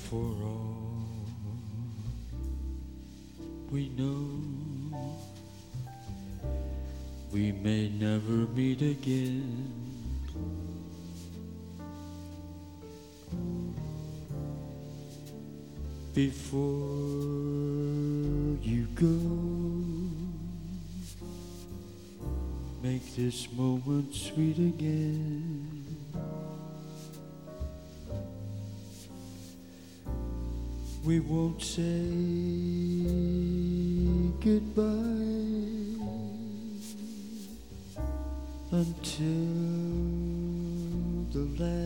For all we know, we may never meet again. Before you go, make this moment sweet again. We won't say goodbye until the last